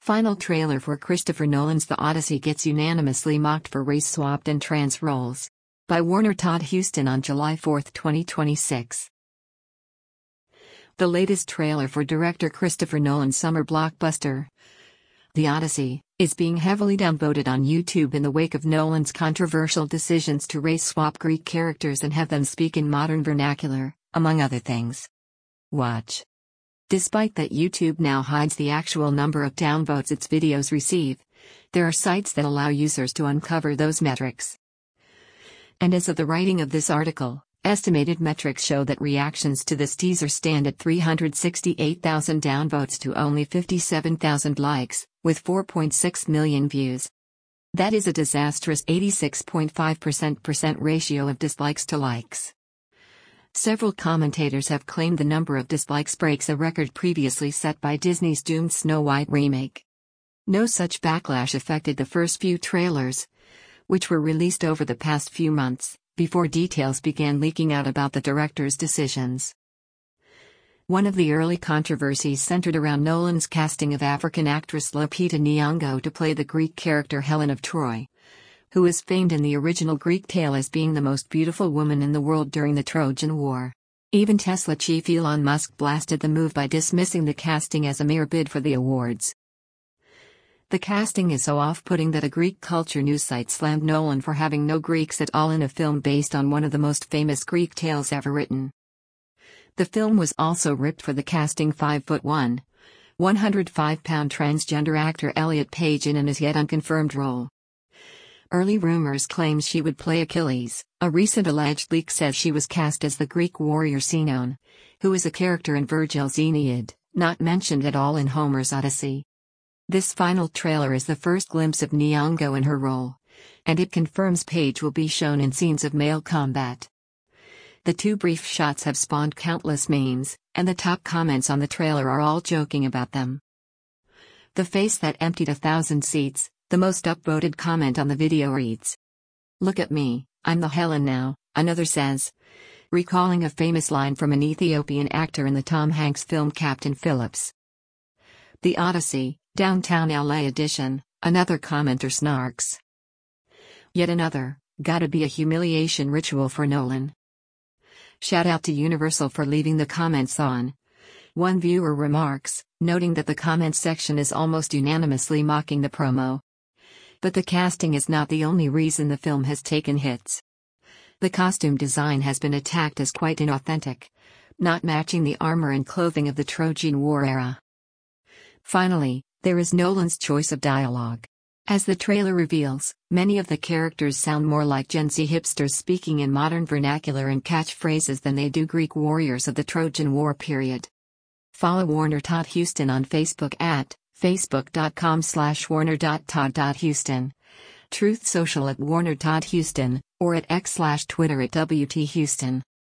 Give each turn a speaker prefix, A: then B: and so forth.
A: Final trailer for Christopher Nolan's The Odyssey gets unanimously mocked for race-swapped and trans roles. By Warner Todd Huston on July 4, 2026. The latest trailer for director Christopher Nolan's summer blockbuster, The Odyssey, is being heavily downvoted on YouTube in the wake of Nolan's controversial decisions to race-swap Greek characters and have them speak in modern vernacular, among other things. Watch. Despite that YouTube now hides the actual number of downvotes its videos receive, there are sites that allow users to uncover those metrics. And as of the writing of this article, estimated metrics show that reactions to this teaser stand at 368,000 downvotes to only 57,000 likes, with 4.6 million views. That is a disastrous 86.5% ratio of dislikes to likes. Several commentators have claimed the number of dislikes breaks a record previously set by Disney's doomed Snow White remake. No such backlash affected the first few trailers, which were released over the past few months, before details began leaking out about the director's decisions. One of the early controversies centered around Nolan's casting of African actress Lupita Nyong'o to play the Greek character Helen of Troy, who is famed in the original Greek tale as being the most beautiful woman in the world during the Trojan War. Even Tesla chief Elon Musk blasted the move by dismissing the casting as a mere bid for the awards. The casting is so off-putting that a Greek culture news site slammed Nolan for having no Greeks at all in a film based on one of the most famous Greek tales ever written. The film was also ripped for the casting 5'1", 105-pound transgender actor Elliot Page in an as yet unconfirmed role. Early rumors claim she would play Achilles. A recent alleged leak says she was cast as the Greek warrior Sinon, who is a character in Virgil's Aeneid, not mentioned at all in Homer's Odyssey. This final trailer is the first glimpse of Nyong'o in her role, and it confirms Page will be shown in scenes of male combat. The two brief shots have spawned countless memes, and the top comments on the trailer are all joking about them. The face that emptied 1,000 seats. The most upvoted comment on the video reads, "Look at me, I'm the Helen now," another says, recalling a famous line from an Ethiopian actor in the Tom Hanks film Captain Phillips. The Odyssey, Downtown LA edition, another commenter snarks. Yet another, gotta be a humiliation ritual for Nolan. Shout out to Universal for leaving the comments on. One viewer remarks, noting that the comments section is almost unanimously mocking the promo. But the casting is not the only reason the film has taken hits. The costume design has been attacked as quite inauthentic, not matching the armor and clothing of the Trojan War era. Finally, there is Nolan's choice of dialogue. As the trailer reveals, many of the characters sound more like Gen Z hipsters speaking in modern vernacular and catchphrases than they do Greek warriors of the Trojan War period. Follow Warner Todd Huston on Facebook at facebook.com/warner.todd.huston, Truth Social at Warner Todd Huston, or at x/Twitter at WT Huston.